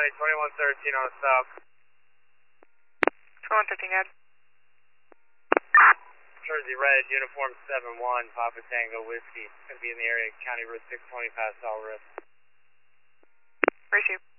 County, 2113 on the south. 2113, Ed. Jersey Red, Uniform 7-1, Papa Tango Whiskey. Going to be in the area, County Route 620 past All Rift. Receive.